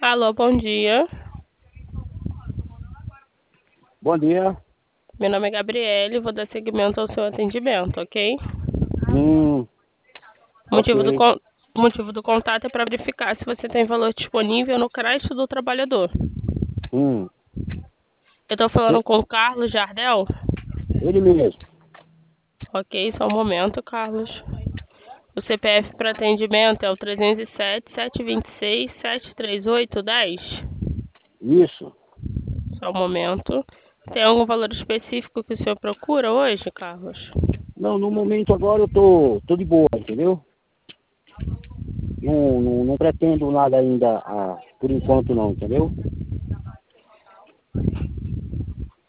Alô, bom dia. Bom dia. Meu nome é Gabriele, vou dar seguimento ao seu atendimento, ok? Hum, O ok. o motivo do contato é para verificar se você tem valor disponível no crédito do trabalhador. Hum, Eu estou falando com o Carlos Jardel? ele mesmo. Ok, só um momento, Carlos. O CPF para atendimento é o 307-726-738-10. Isso. Só um momento. Tem algum valor específico que o senhor procura hoje, Carlos? Não, no momento agora eu tô de boa, entendeu? Não pretendo nada ainda, por enquanto não, entendeu?